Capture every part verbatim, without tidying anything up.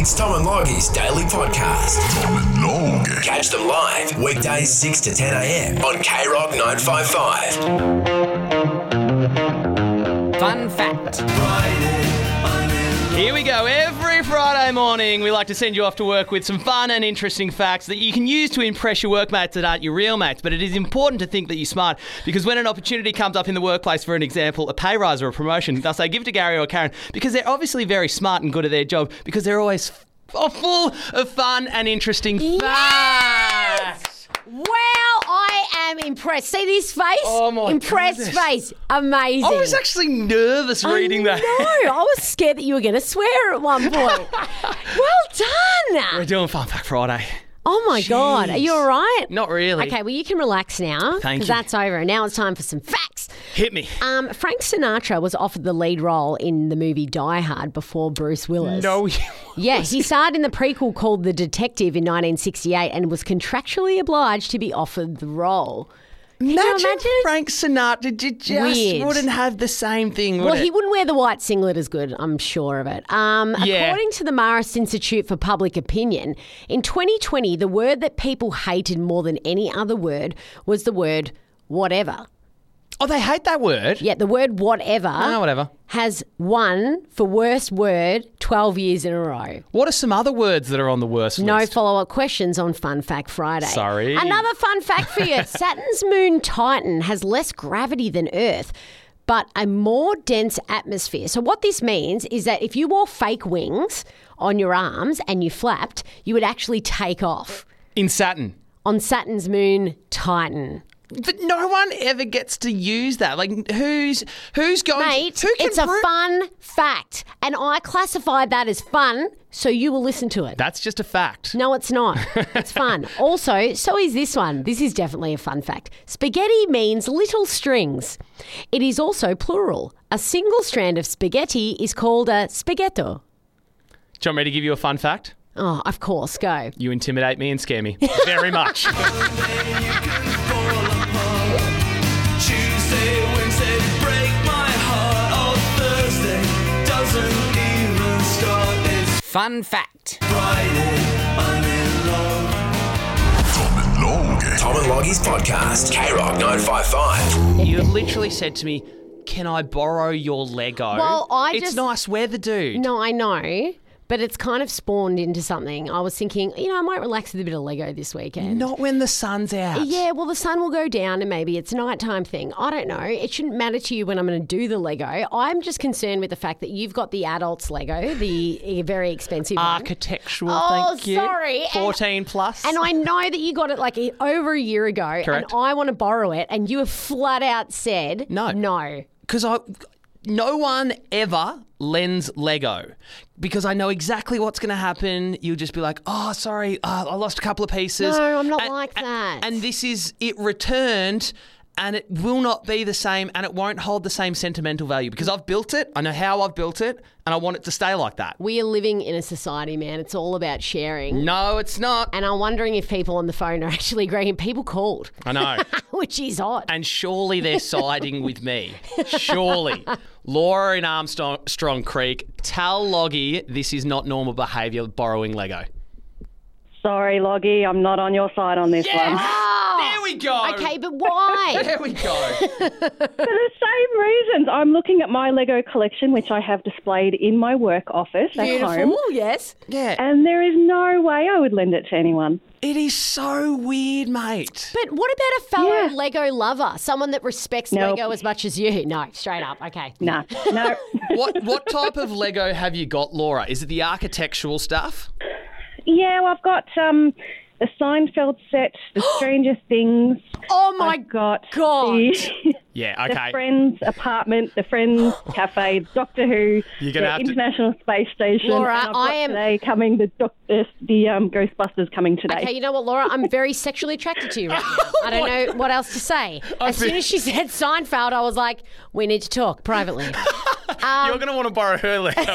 It's Tom and Loggie's daily podcast. Tom and Log. Catch them live weekdays six to ten a.m. on K Rock nine five five. Fun fact. Here we go. Every Friday morning, we like to send you off to work with some fun and interesting facts that you can use to impress your workmates that aren't your real mates. But it is important to think that you're smart, because when an opportunity comes up in the workplace, for an example, a pay rise or a promotion, they'll say, give it to Gary or Karen, because they're obviously very smart and good at their job, because they're always f- oh, full of fun and interesting facts. Wow, I am impressed. See this face? Oh, my Impressed goodness. face. Amazing. I was actually nervous reading I that. know. I was scared that you were going to swear at one point. Well done. We're doing Fun Fact Friday. Oh, my God. Are you all right? Not really. Okay, well, you can relax now. Thank Because you. that's over. Now it's time for some facts. Hit me. Um, Frank Sinatra was offered the lead role in the movie Die Hard before Bruce Willis. No, you Yeah, he starred in the prequel called The Detective in nineteen sixty-eight and was contractually obliged to be offered the role. Can you Imagine, imagine? Frank Sinatra. You just Weird. wouldn't have the same thing, would Well, it? he wouldn't wear the white singlet as good, I'm sure of it. Um, Yeah. According to the Marist Institute for Public Opinion, in twenty twenty, the word that people hated more than any other word was the word whatever. Oh, they hate that word. Yet the word whatever No, whatever. has won for worst word twelve years in a row. What are some other words that are on the worst No list? follow-up questions on Fun Fact Friday. Sorry. Another fun fact for you. Saturn's moon Titan has less gravity than Earth, but a more dense atmosphere. So what this means is that if you wore fake wings on your arms and you flapped, you would actually take off In Saturn. on Saturn's moon Titan. But no one ever gets to use that. Like, who's who's going Mate, to... Who can it's a prove- fun fact, and I classified that as fun, so you will listen to it. That's just a fact. No, it's not. It's fun. Also, so is this one. This is definitely a fun fact. Spaghetti means little strings. It is also plural. A single strand of spaghetti is called a spaghetto. Do you want me to give you a fun fact? Oh, of course. Go. You intimidate me and scare me very much. Tuesday, Wednesday, break my heart. Oh, Thursday doesn't even start. It's Fun fact. Friday, I'm in love. Tom and Log. Tom and Loggie's podcast. K Rock nine five five. You literally said to me, can I borrow your Lego? Well, I It's just- nice. We're the dude. No, I know, but it's kind of spawned into something. I was thinking, you know, I might relax with a bit of Lego this weekend. Not when the sun's out. Yeah, well, the sun will go down and maybe it's a nighttime thing. I don't know. It shouldn't matter to you when I'm going to do the Lego. I'm just concerned with the fact that you've got the adults Lego, the very expensive one. Architectural, Oh, thank you. sorry. And- fourteen plus. And I know that you got it like over a year ago, Correct. and I want to borrow it, and you have flat out said No. no. Because I, no one ever lends Lego, because I know exactly what's going to happen. You'll just be like, oh, sorry, uh, I lost a couple of pieces. No, I'm not And- like and- that. And this is it returned, and it will not be the same, and it won't hold the same sentimental value, because I've built it. I know how I've built it, and I want it to stay like that. We are living in a society, man. It's all about sharing. No, it's not. And I'm wondering if people on the phone are actually agreeing. People called, I know. which is odd. And surely they're siding with me. Surely. Laura in Armstrong Strong Creek, tell Loggie this is not normal behaviour, borrowing Lego. Sorry, Loggie, I'm not on your side on this one. Oh, There we go. okay, but why? There we go. For the same reasons. I'm looking at my Lego collection, which I have displayed in my work office at home. Beautiful, yes. Yeah. And there is no way I would lend it to anyone. It is so weird, mate. But what about a fellow Yeah. Lego lover? Someone that respects Nope. Lego as much as you? No, straight up. Okay. No, no. What what type of Lego have you got, Laura? Is it the architectural stuff? Yeah, well, I've got um, the Seinfeld set, the Stranger Things. Oh my I've got God. the, Yeah, the okay. Friends apartment, the Friends cafe, Doctor Who, You're gonna the have to- International Space Station. Laura, and I've got I am- today coming the doctor, the um, Ghostbusters coming today. Okay, you know what, Laura? I'm very sexually attracted to you right now. I don't know what else to say. As soon as she said Seinfeld, I was like, we need to talk privately. You're going to want to borrow her Lego.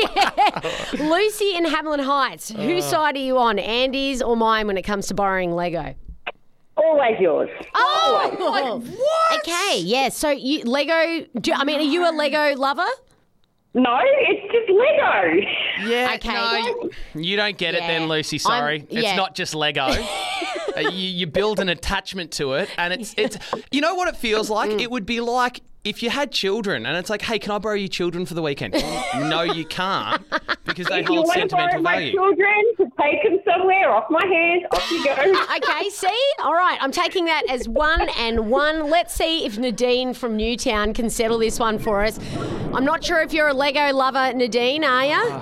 Lucy in Hamlin Heights, whose side are you on, Andy's or mine when it comes to borrowing Lego? Always yours. Oh, what? Okay, yeah. So you Lego? Do, I mean, are you a Lego lover? No, it's just Lego. Yeah, Okay. no, you don't get it Yeah. then, Lucy. Sorry, I'm- it's yeah. not just Lego. Uh, you, you build an attachment to it, and it's it's. You know what it feels like? Mm. It would be like if you had children, and it's like, hey, can I borrow your children for the weekend? No, you can't, because they If you hold want to borrow sentimental my value. children to take them somewhere, off my hands, off you go. Okay, see? All right, I'm taking that as one and one. Let's see if Nadine from Newtown can settle this one for us. I'm not sure if you're a Lego lover, Nadine, are you?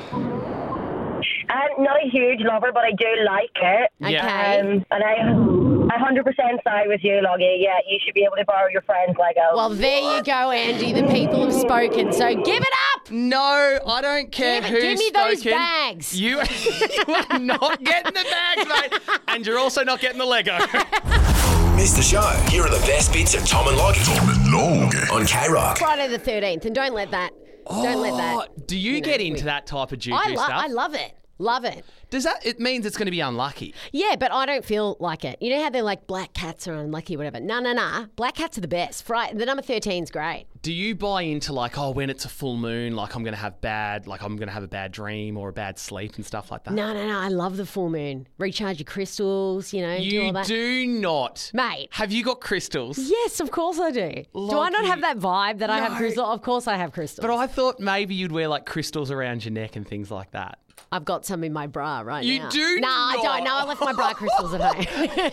I'm not a huge lover, but I do like it. Yeah. Okay. Um, and I one hundred percent side with you, Loggy. Yeah, you should be able to borrow your friends' Lego. Well, there you go, Andy. The people have spoken, so give it up. No, I don't care Give, who's give me those spoken. bags. You, you are not getting the bags, mate, and you're also not getting the Lego. Missed the show? Here are the best bits of Tom and Loggy. Tom and Loggy. On K-Rock. Friday the thirteenth, and don't let that. Don't let that. Oh, do you know, get into we- that type of juju I, lo- stuff? I love it. Love it. Does that? It means it's going to be unlucky. Yeah, but I don't feel like it. You know how they're like black cats are unlucky, whatever. No, no, no. Black cats are the best. Fri- the number thirteen's great. Do you buy into like, oh, when it's a full moon, like I'm going to have bad, like I'm going to have a bad dream or a bad sleep and stuff like that? No, no, no. I love the full moon. Recharge your crystals, you know, do all You that. do not. Mate. Have you got crystals? Yes, of course I do. Do I not Loggy. have that vibe that I have No. crystals? Of course I have crystals. But I thought maybe you'd wear like crystals around your neck and things like that. I've got some in my bra right You now. do No, I don't. No, I left my bra crystals at home.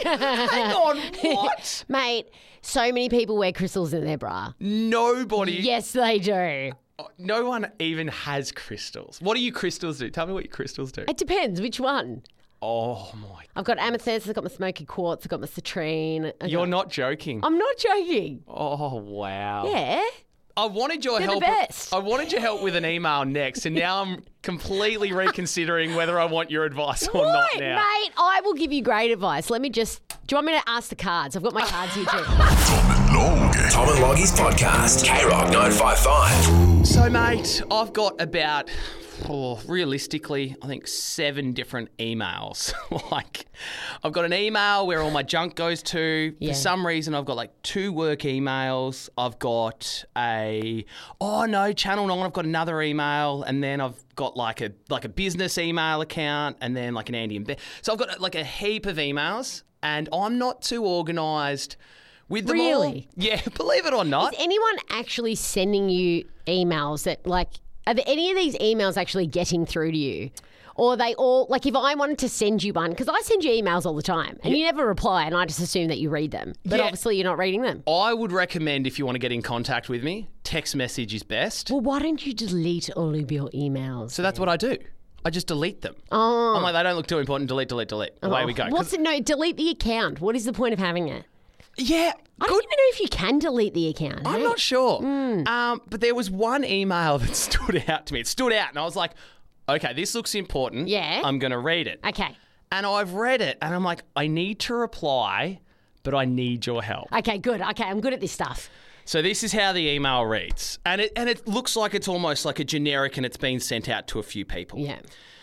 Hang on, what? Mate, so many people wear crystals in their bra. Nobody. Yes, they do. No one even has crystals. What do you crystals do? Tell me what your crystals do. It depends which one. Oh my. I've got amethyst, I've got my smoky quartz, I've got my citrine. I've You're got- not joking. I'm not joking. Oh wow. Yeah. I wanted your They're the help. best. I wanted your help with an email next, and now I'm completely reconsidering whether I want your advice or not What, now. mate? I will give you great advice. Let me just. Do you want me to ask the cards? I've got my cards here too. Tom and Loggy. Tom and Loggy's podcast. K-Rock nine five five. So, mate, I've got about, oh, realistically, I think seven different emails. Like, I've got an email where all my junk goes to. Yeah. For some reason, I've got like two work emails. I've got a, oh no, Channel nine. I've got another email, and then I've got like a like a business email account, and then like an Andy and Beth. So I've got like a heap of emails, and I'm not too organised with them all. Really? Yeah, believe it or not. Is anyone actually sending you emails that, like, are there any of these emails actually getting through to you? Or are they all, like, if I wanted to send you one, because I send you emails all the time and you never reply and I just assume that you read them. But Yeah. obviously you're not reading them. I would recommend, if you want to get in contact with me, text message is best. Well, why don't you delete all of your emails? So that's what I do. I just delete them. Oh. I'm like, they don't look too important. Delete, delete, delete. Away we go. 'Cause- What's it? No, delete the account. What is the point of having it? yeah, I good. don't even know if you can delete the account. I'm hey? not sure. Um, but there was one email that stood out to me. It stood out, and I was like, okay, this looks important. Yeah. I'm going to read it. Okay. And I've read it, and I'm like, I need to reply, but I need your help. Okay, good. Okay, I'm good at this stuff. So this is how the email reads. And it and it looks like it's almost like a generic, and it's been sent out to a few people. Yeah.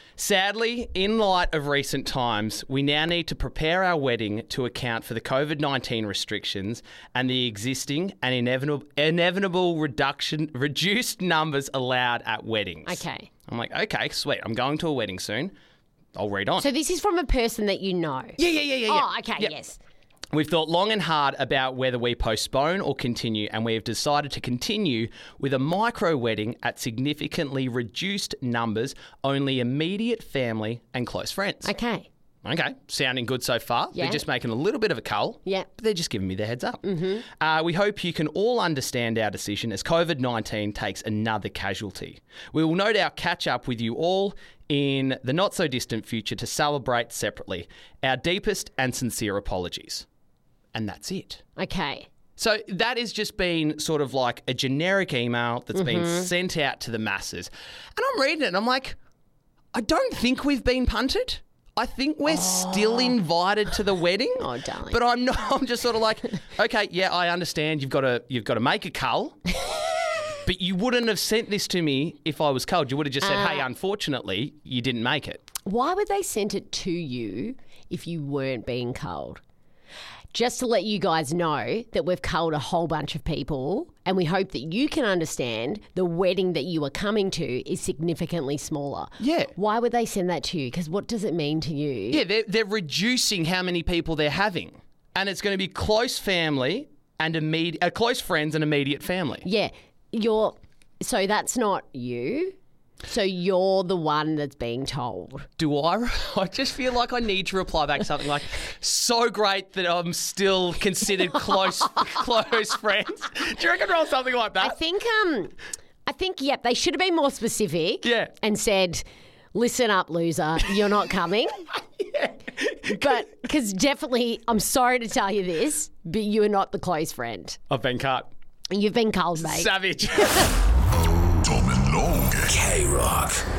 Sadly, in light of recent times, we now need to prepare our wedding to account for the COVID nineteen restrictions and the existing and inevitable, inevitable reduction, reduced numbers allowed at weddings. Okay. I'm like, okay, sweet. I'm going to a wedding soon. I'll read on. So this is from a person that you know. yeah, yeah, yeah, yeah, yeah. Oh, okay, Yeah. yes. We've thought long and hard about whether we postpone or continue, and we have decided to continue with a micro wedding at significantly reduced numbers, only immediate family and close friends. Okay. Okay, sounding good so far. Yeah. They're just making a little bit of a cull. Yeah. But they're just giving me the heads up. Mm-hmm. Uh, we hope you can all understand our decision as COVID nineteen takes another casualty. We will no doubt catch up with you all in the not so distant future to celebrate separately. Our deepest and sincere apologies. And that's it. Okay. So that has just been sort of like a generic email that's been sent out to the masses. And I'm reading it and I'm like, I don't think we've been punted. I think we're still invited to the wedding. Oh, darling. But I'm not I'm just sort of like, okay, yeah, I understand you've got to you've got to make a cull. But you wouldn't have sent this to me if I was culled. You would have just said, hey, unfortunately, you didn't make it. Why would they send it to you if you weren't being culled? just to let you guys know that we've culled a whole bunch of people, and we hope that you can understand the wedding that you are coming to is significantly smaller. Yeah. Why would they send that to you? Because what does it mean to you? Yeah, they're, they're reducing how many people they're having. And it's going to be close family and immediate, uh, close friends and immediate family. Yeah. You're, so that's not you. So you're the one that's being told. Do I? I just feel like I need to reply back something like, so great that I'm still considered close close friends. Do you reckon roll something like that? I think, um, I think, yep, they should have been more specific. Yeah. And said, listen up, loser, you're not coming. Yeah. But, because definitely, I'm sorry to tell you this, but you are not the close friend. I've been cut. You've been culled, mate. Savage. Tom and Logan. K-Rock.